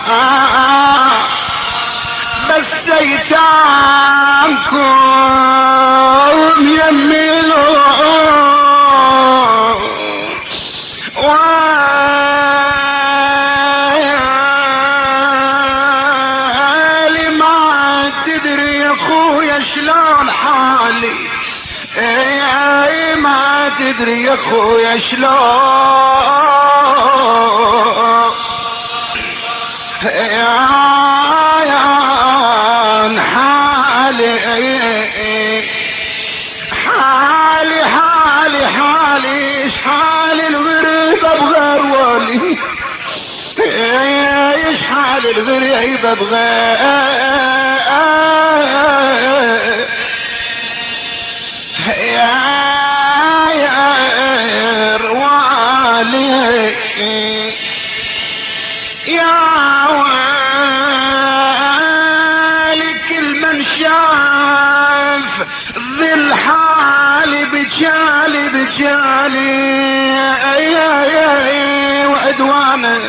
بس ايتامكم يميلون والي ما تدري يا اخويا شلون حالي، ما تدري يا اخويا شلون يا حالي حالي حالي حالي ايش حال الغريب ابغى ولي، ايش حال الغريب ابغى يا روالي يا والي كل من شاف ذي الحال بجالي بجالي وعدوانك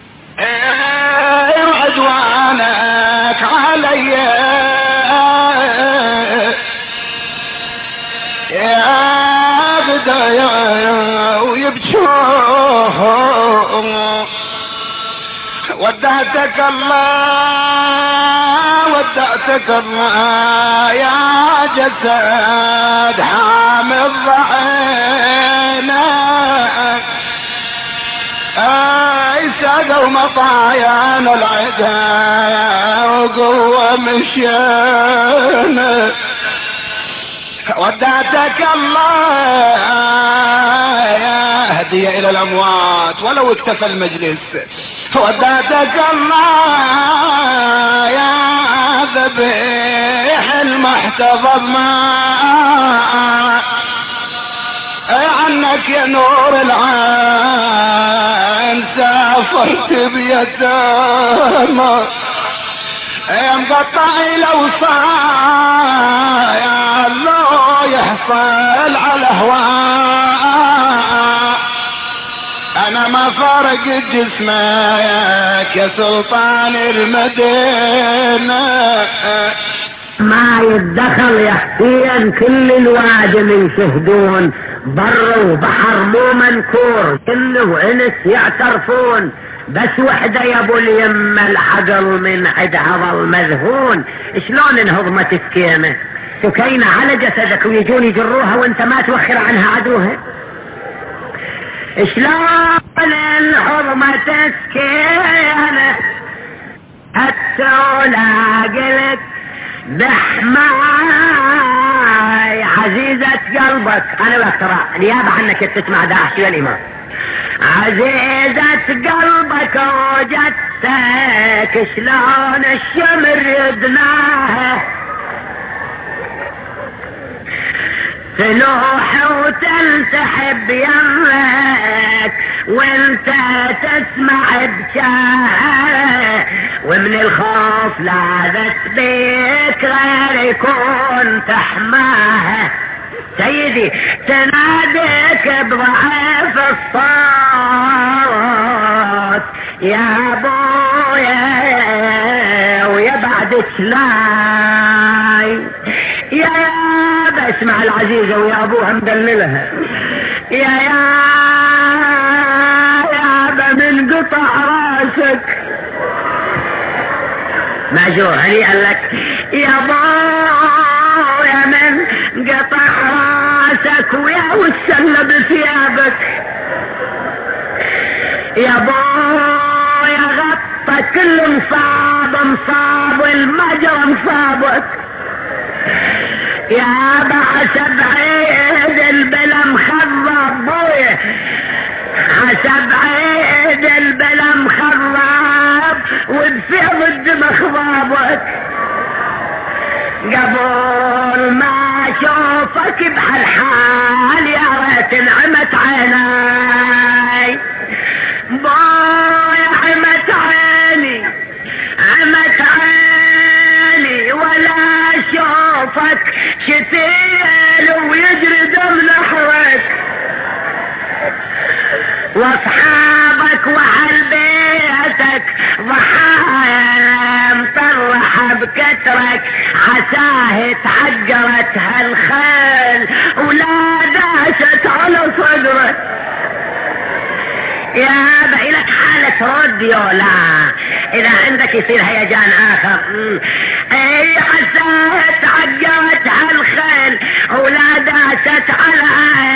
وعدوانك علي يا بدايا ويبجون ودعتك الله ودعتك الله يا جسد حامل ضعينك ساقوا مطايانا العدا وقوة مشينا ودعتك الله يا هدية الى الاموات ولو اكتفى المجلس، ودعتك الله يا ذبيح المحتضر ما عنك يا نور العين سافرت بيتامى مقطع الاوصايا يا الله يحصل على هواء انا ما فارق جسمك يا سلطان المدينة ما يتدخل يحكيا كل الوادي من شهدون بر وبحر مو منكور كله انس يعترفون بس وحده يا ابو اليمه العقل من عدها ظل مذهون. شلون انهضمت السكينه سكينه على جسدك ويجون يجروها وانت ما توخر عنها عدوها؟ شلون انهضمت السكينه حتى لا قلت بحماي عزيزة قلبك. انا بقرا نيابة عنك تسمع داعش يا الامام. عزيزة قلبك وجدتك شلون الشمر يدناها تلوح وتنسحب يمك وانت تسمع بشاها ومن الخوف لاذت بيك غير يكون تحماها. سيدي تناديك بضعف الصوت يا ابويا ويا بعد شلاي يا اسمع العزيزة ويا ابوها مدللها يا من قطع راسك ماجور هني قال لك يا ابويا من قطع راسك ويا والسلة بثيابك يا ابويا غطى كل مصاب والمجرى مصابك يا حسب عيد البلا مخضب بويا حسب عيد البلا مخضب وبفيض الدم خضابك قبل ما اشوفك بهالحال يا ريت نعمت عيناي بايا عمت عيني عمت عيني ولا اشوفك شتيل ويجري دم نحوك واصحابك واهل بيتك ضحاك بكترك عساه تعجرت هالخيل ولا داست على صدرك. يا بقي لك حالة راديو. لا اذا عندك يصير هيجان اخر. اي عساه تعجرت هالخيل ولا داست على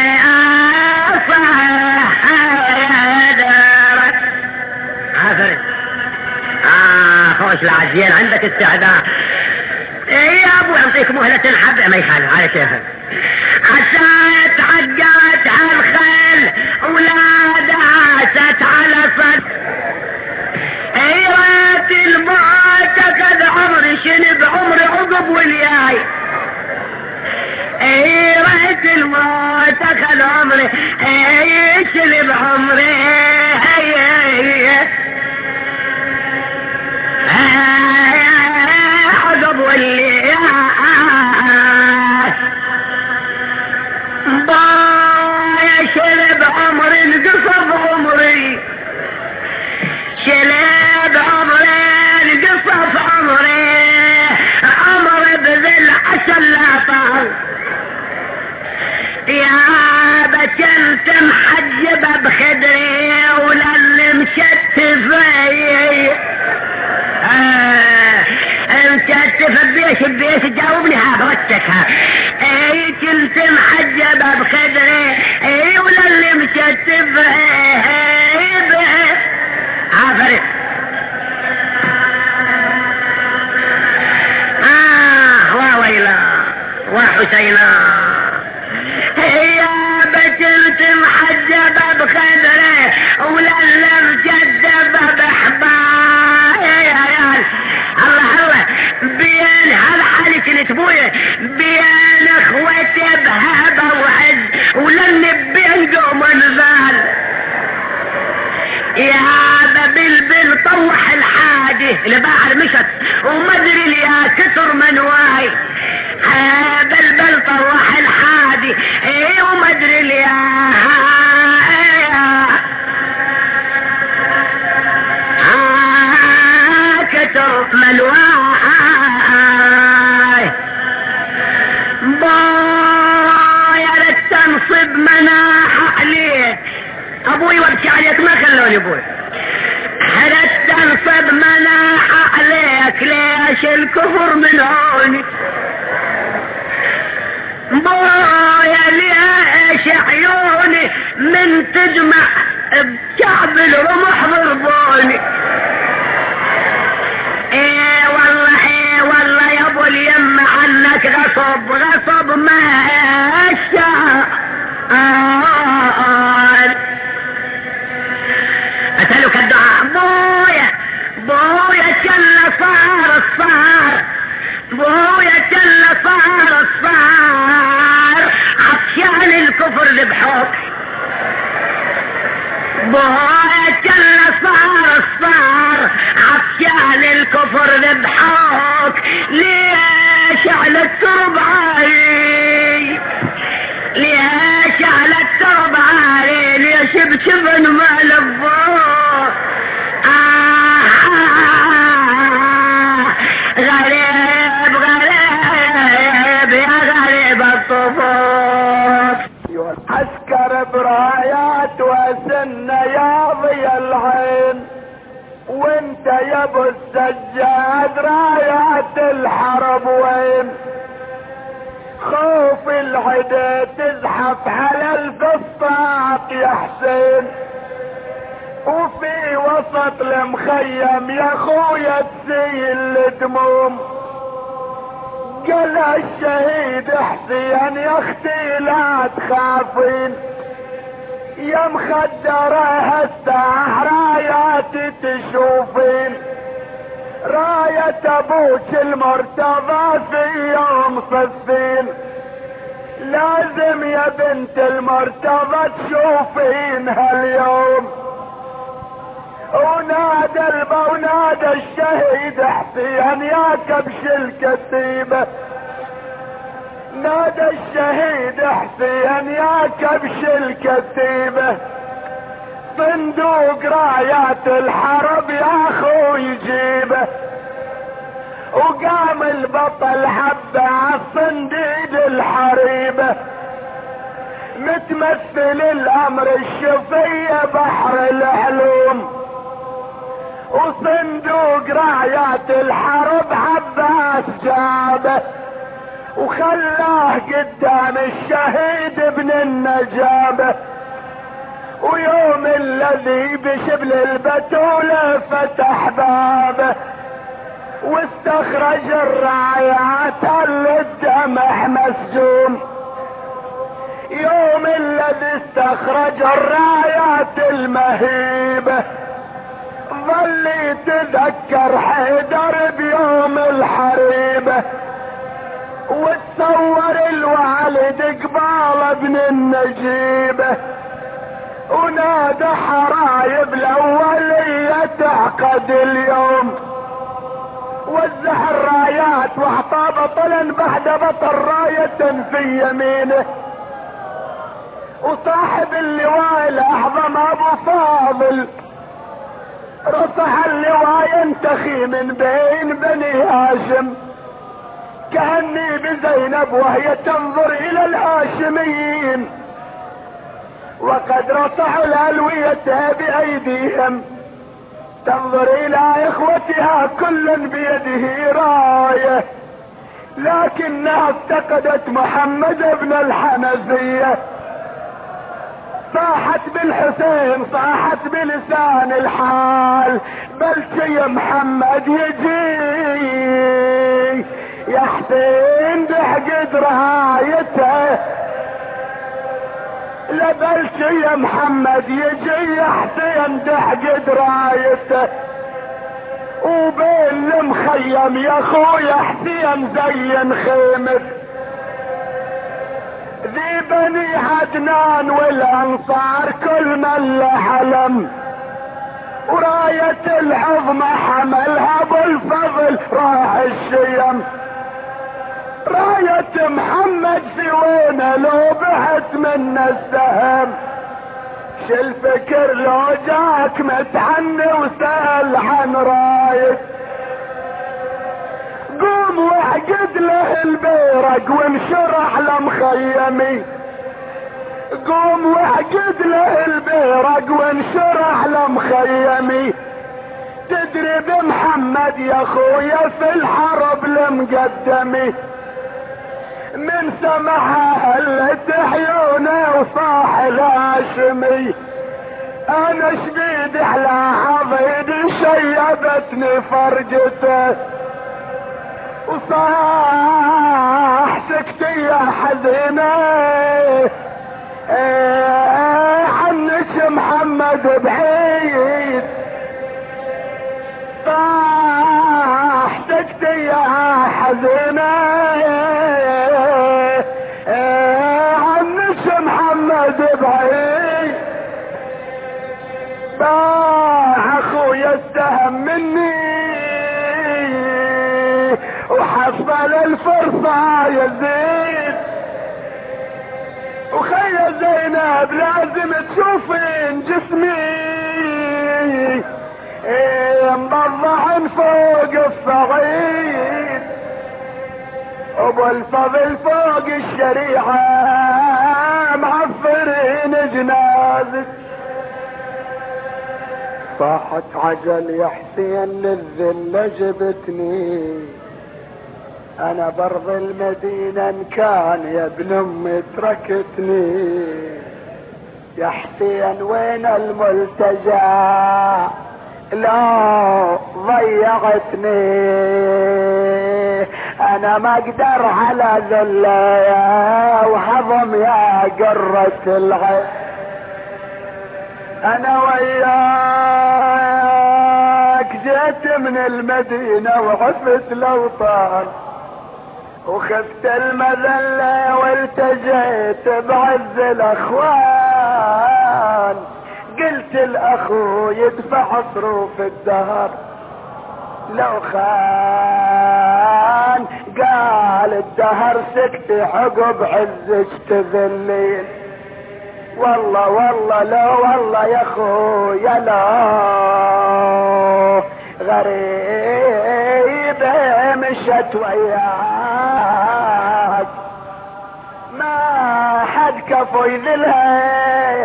صدرك. خوش العزيان عندك استعداد. ايه يا ابو اعطيك مهلة حبة ما يخالف على كيفك. عسى تعجرت هالخيل ولا داست على صدر. ايرات الموت اخذ عمري شنب عمري عقب والياي. ايرات الموت اخذ عمري شنب عمري عقب والياي. ضايع شلب عمري انقصب عمري شلب عمري انقصب عمري بذل عسل لا طال. يا بكنت محجبة بخدري ولن مشتفي مشتفة بيش جاوبني هابرتك. اي كنت محجبة بخدري اي ولن مشتفة عفرت. وويلا وحسينا. هي بكنت محجبة بخدري ولن مشتفة بحباي. الله بين هالحالي كنت بويا بين اخوتي بهبة وعز ولن بين قوم البال. يا بلبل طوح الحادي البحر مشت ومدري ليا كتر منواي. بلبل طوح الحادي ايه ومدري ليا كتر منواي. بايا للتنصب مناح عليك ابوي وابكي عليك ما خلوني ابوي. هلت تنصب مناح عليك ليش الكفر من عوني. بايا ليش عيوني من تجمع بكعب الرمح ضربوني. ايه والله يا ابو اليم عنك غصب ما اشاء. اسألك الدعاء. بويا كلا صار بويا كلا صار عطشان الكفر ذبحوك. بويا كلا صار عطشان الكفر ذبحوك. ليش على الترب عالي ليش على الترب عالي ليش بشبن ما لفوك. غريب يا غريب الطفوف. عسكر برايات وسن يا ضي العين وانت يا ابو السجاد رايات الحرب وين. خوف العدا تزحف على الفسطاط يا حسين وفي وسط المخيم يا خويا تسيل الدموم. قال الشهيد حسين يا اختي لا تخافين يا مخدرة هالساعة راياتي تشوفين. راية ابوك المرتضى في يوم صفين لازم يا بنت المرتضى تشوفين هاليوم. ونادى الشهيد حسين يا كبش الكتيبة. نادى الشهيد حسين يا كبش الكتيبة. صندوق رايات الحرب يا اخوي جيبه. وقام البطل حبه عالصنديد الحريبه، متمثل الامر الشفية بحر العلوم، وصندوق رايات الحرب عباس جابه، وخلاه قدام الشهيد ابن النجابه. ويوم الذي بشبل البتولة فتح بابه، واستخرج الرايات اللي الدمع مسجون. يوم الذي استخرج الرايات المهيبة، ظل يتذكر حيدر بيوم الحريبة، وتصور الوالد قبال ابن النجيبة، ونادى حرايب الاولية تعقد اليوم، وزع الرايات واعطى بطلا بعد بطل راية في يمينه، وصاحب اللواء الاعظم ابو فاضل رفع اللواء ينتخي من بين بني هاشم، كأني بزينب وهي تنظر الى الهاشميين، وقد رفعوا الالوية بايديهم تنظر الى اخوتها كل بيده راية، لكنها افتقدت محمد بن الحنفية. صاحت بالحسين صاحت بلسان الحال، بل يا محمد يجي يا حسين بحقد رايته، لبلش يا محمد يجي يا حسين بحقد رايته، وبين المخيم يا خويا حسين زين خيمك، ذي بني عدنان والانصار كل من له علم، وراية العظمى حملها ابو الفضل راح الشيم. راية محمد في وينه لو بعت من السهم، شل فكر لو جاك متعني وسأل عن راية، قوم واعقد له البيرق وانشرح له مخيمي، قوم واعقد له البيرق وانشرح له مخيمي، تدري بمحمد يا خويا في الحرب المقدمي، من سمعها هلت عيونه وصاح الهاشمي، انا شبيد على حضيدي شيبتني فرجته، وصاح سكتي يا حزينة عنك محمد بعيد، صاح سكتي يا حزينة عنك محمد بعيد، باع اخويا السهم مني وحصل الفرصة يزيد، وخيا زينب لازم تشوفين جسمي مبضع فوق الصعيد، ابو الفضل فوق الشريعة معفرين جنازك. صاحت عجل يا حسين للذلة جبتني، انا برض المدينة ان كان يا ابن امي تركتني، يا حسين وين الملتجى لو ضيعتني، انا ما اقدر على ذلة وهضم يا قرة العين، انا وياك جيت من المدينة وعفت الاوطان، وخفت المذلة والتجيت بعز الاخوان، قلت الاخو يدفع صروف الدهر لو خان، قال الدهر سكت عقب عزك تذلين، والله والله لا والله يا خويا لا غريب مشت وياك ما حد كفو يذلها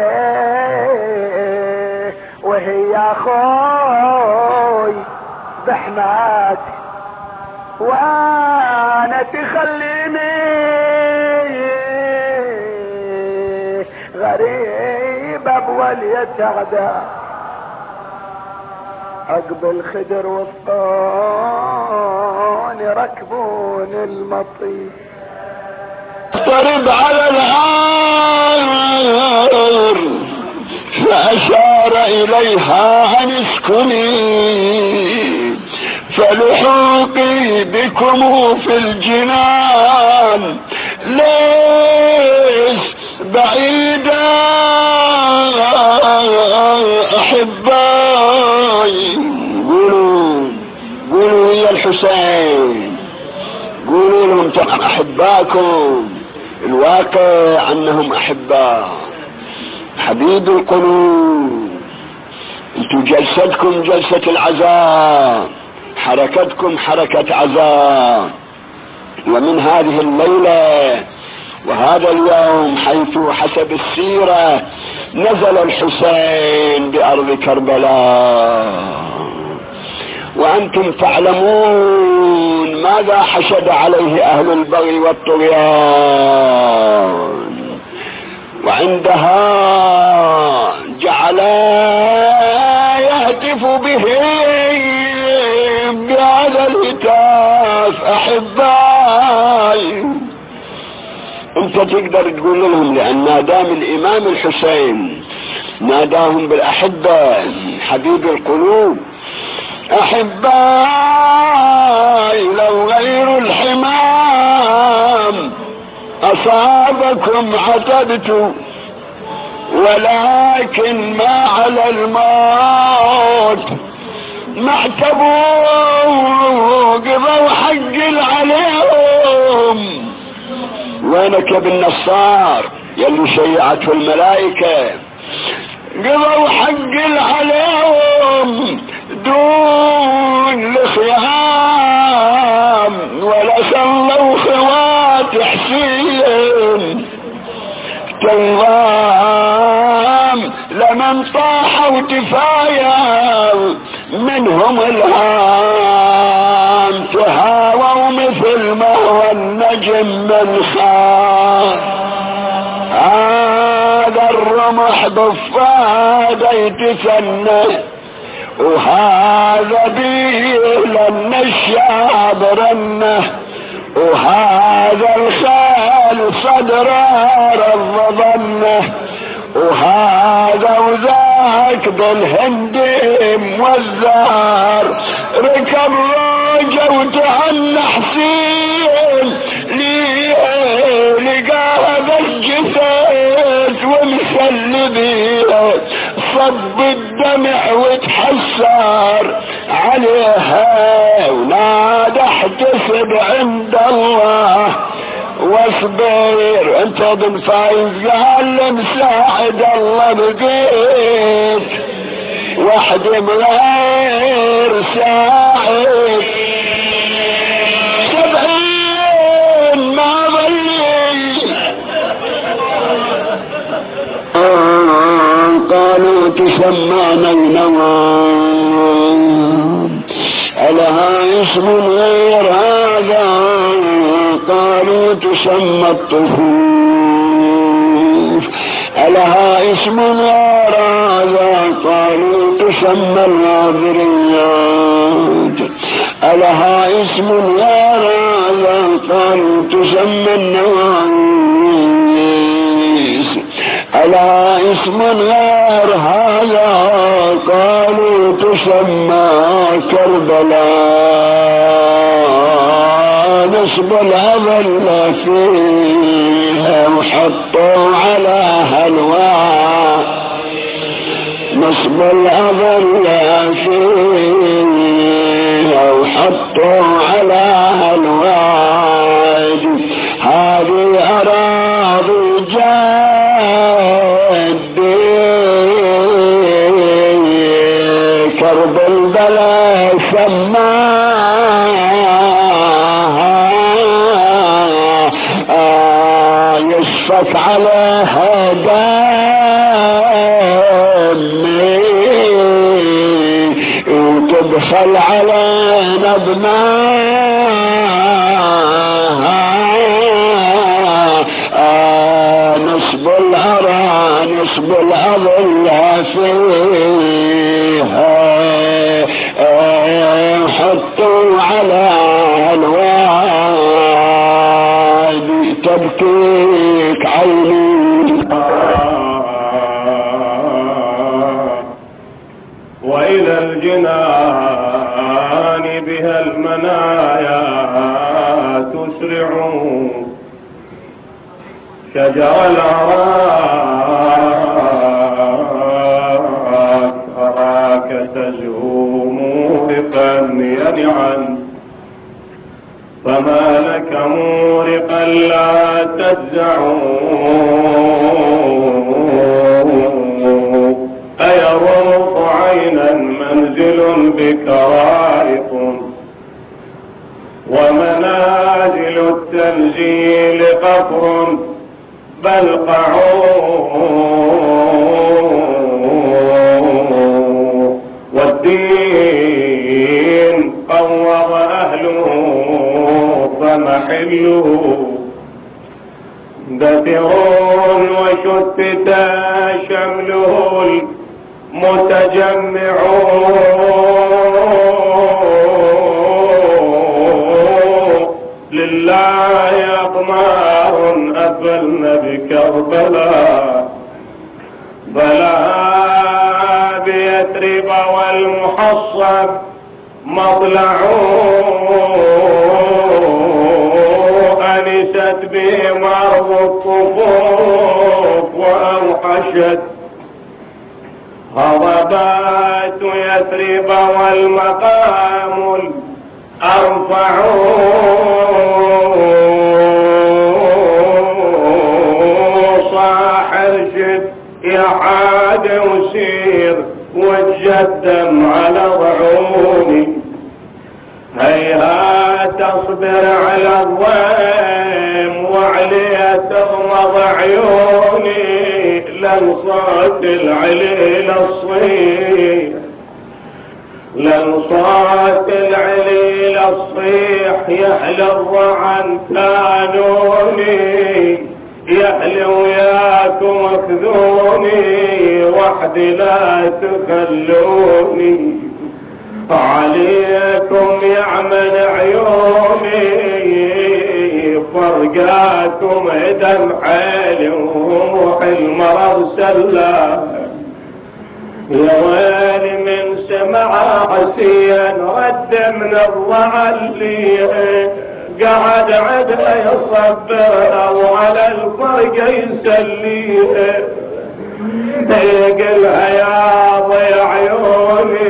وهي اخوي بحماك وانا تخليني غريب بولية اعداء عقب الخدر والطون يركبون المطي اضطرب على العار فأشار إليها أن اسكني فلحوقي بكم في الجنان ليس بعيدا أحبائي قولوا يا الحسين قولوا لهم ترى أحباكم الواقع أنهم أحباء حبيب القلوب انتوا جلستكم جلسة العزاء حركتكم حركة عزاء ومن هذه الليلة وهذا اليوم حيث حسب السيرة نزل الحسين بأرض كربلاء وأنتم تعلمون ماذا حشد عليه أهل البغي والطغيان وعندها جعل يهتف به بهذا الهتاف أحبائي انت تقدر تقول لهم لأن نادام الإمام الحسين ناداهم بالأحبة حبيب القلوب أحبائي لو غير الحمام أصابكم عتبت ولكن ما على الموت ما اعتبوا قضوا حق عليهم وينك يا ابن نصار يلي شيعته الملائكة قضوا حق عليهم دون الخيام ولا صلوا خوات حسين تنظام لمن طاحوا تفايا منهم الهام تهاووا مثل ما هو النجم من خان هذا الرمح ضفادة يتثنى وهذا بيه لن الشعب رنه وهذا الخال صدرار الظنه وهذا وذاك بالهند موزار ركب روجه وتهنى حسين لقى هذا الجسد ومسل بيه صب الدمع وتحسر عليها ونادى احتسب عند الله واصبر انت بن فايز قال مساعد الله بقيت واحد من غير ساعد 70 ما ظلي قالوا تسمى نينوان لها اسم غير هذا قالوا تسمى الطفوف لها اسم غير هذا قالوا تسمى الغابريات لها اسم غير هذا قالوا تسمى النوانيس لها اسم غير هذا قالوا تسمى كربلاء نصب الأذل فيها وحطوا على هلواء نصب الأذل فيها وحطوا على هلواء هذه أراضي جدي كرب البلا سماه تطوف عليها دمي وتدخل علينا بناها نصب الأظل فيها حطوا على الوادي تبكيك عيني وإلى الجنان بها المنايا تسرع شجر الأراك أراك تزهو مورقا ينعا فما لك مورقا لا تجزع أيروق عينا منزل بك رائق ومنازل التنزيل قفر بل والدين قوض أهله فمحله دثر وشتت شمله المتجمع لله أقمار أفلن بكربلاء بلا بيثرب والمحصب مطلع أنست بهم أرض الطفوف وأوحشت هضبات يثرب والمقام الأرفع صاح ارشد يا عاد وسير وتجدم على ضعوني هيهات تصبر على الضيم وعليها تغمض عيوني لن صوت العليل الصيح لن صوت العليل الصيح يحلى الرعن كانوني يحلى وياكم اخذوني وحدي لا تخلوني عليكم يعمل عيوني فرقاكم دم حالي وروح المرض سلا يا ويلي من سمع عسيا رد من الضعل قعد عدها يصبر او على الفرق يسليه يقلها يا ضيع عيوني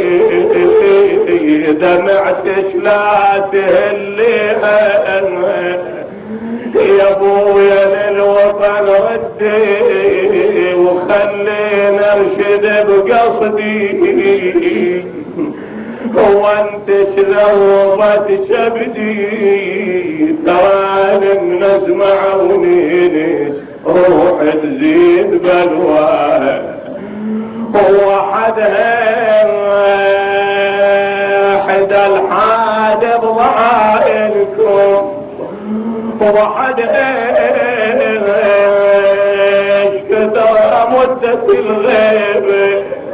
دمعتش لا تهليها يا ابويا للوطن ردي وخلينا ارشد بقصدي هو انت شلوبت شبدي تراني من اسمع ونينيش روح تزيد بلواه هو حد الحاد بضعائلكم هو حد كثر مدة الغيبة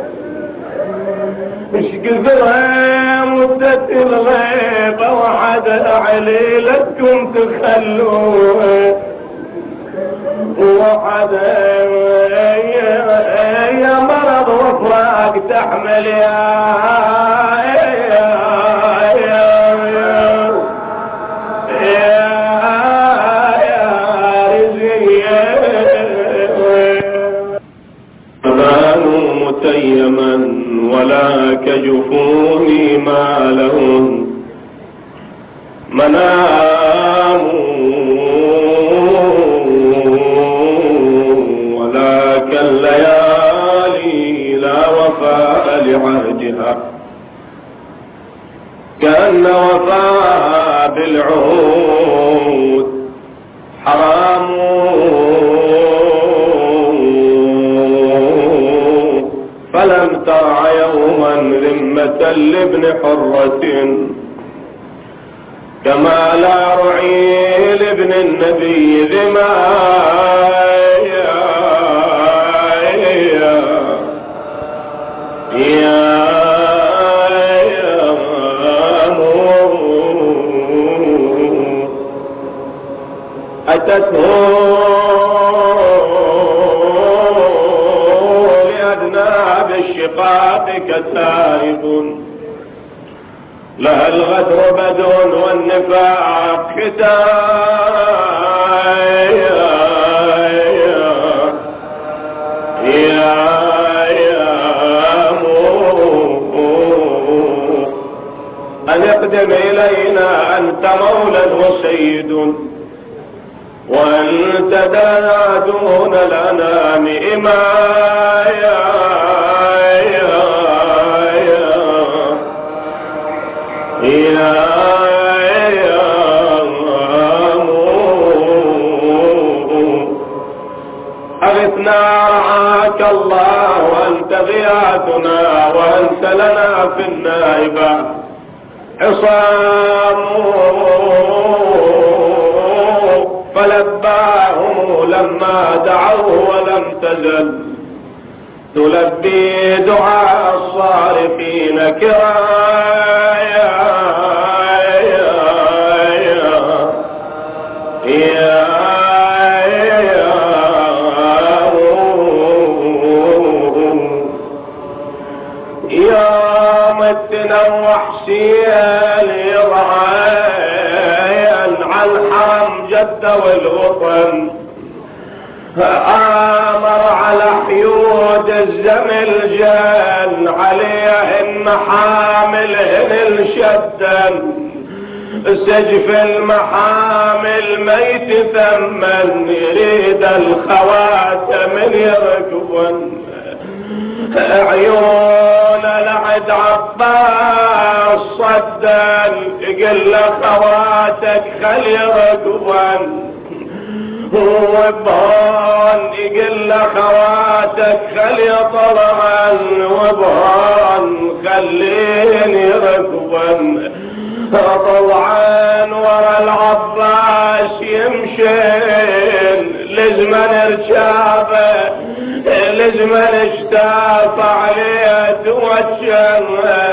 مش كثر مدة الغيبة وحد عليلتكم تخلوه وحد يا مرض وفراق تحمل متيما ولا كجفوني ما لهم منام ولا كالليالي لا وفاء لعهدها كأن وفاء بالعهود حرام أن ترعى يوما ذمة لابن حرة كما لا رعي لابن النبي ذمايا أتته لأذناب الشقاق كتائب لها الغدر بدء والنفاق أن اقدم إلينا أنت مولى وسيد وأنت دنا دون الأنام إمايا أغثنا رعاك الله وأنت غياثنا وأنت لنا في النائبة عصام فلباهم لما دعوه ولم تزل تلبي دعاء الصارفين كرايا يا متنا وحشيا لرعايا على الحرم جد والوطن آمر على حيود الزمل جان عليهن حاملهن الشدن سجف المحامل ميت ثمن يريد الخواتم يركبن عيون لعد عباس صدن يقل خواتك خل يركبن وبهان يقل خواتك خلي طلعن وبهان خلين يركبن طلعان ورا العباس يمشين لزمن ارشابه لزمن اشتاف عليه توجن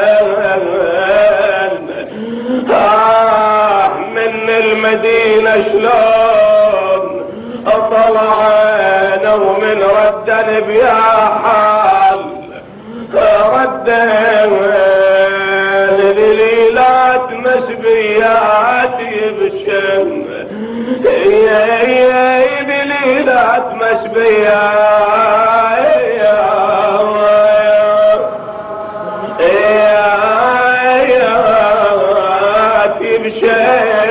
من المدينة شلون طلعنا ومن ردن بيا حال ردن لليلات مسبيات يبشن بليلات مسبيات يبشن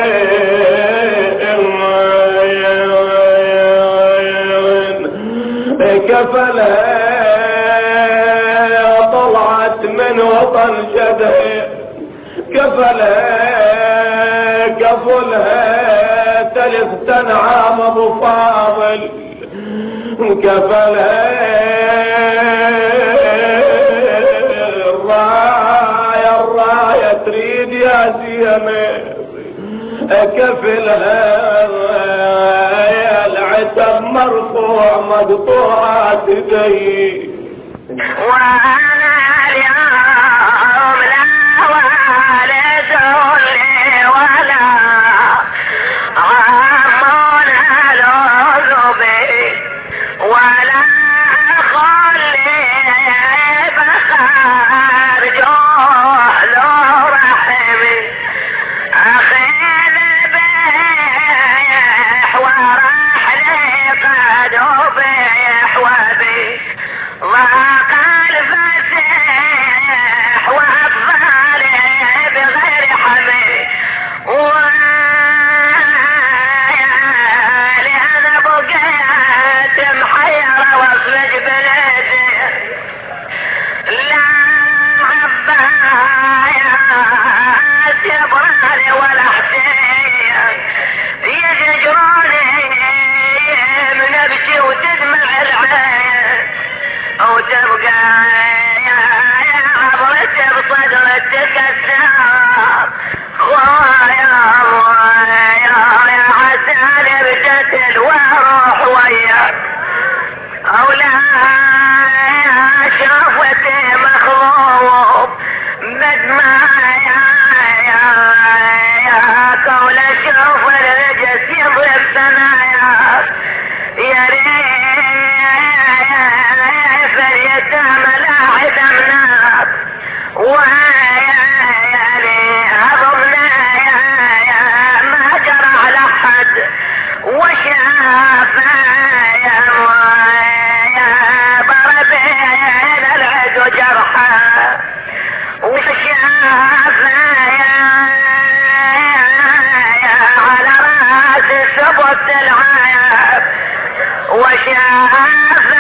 كفلها طلعت من وطن جده كفلها تلف تنعم ابو فاضل كفلها الراية تريد يا زينب كفلها العتب مرفوع مقطوعات يدي وانا اليوم لا والد لي ولا عمون العذب ولا خلي بخار جهل رحمي اخي البيح ورحلي قد بيح وبي ضاق الفتح وأطفالي بغير حمي لأنا بقيت محيرة واصلك بلادي لا عبايات يبراني ولا حسين يزجروني من ابكي وتدمع العين وتبقى يا العيب وشاف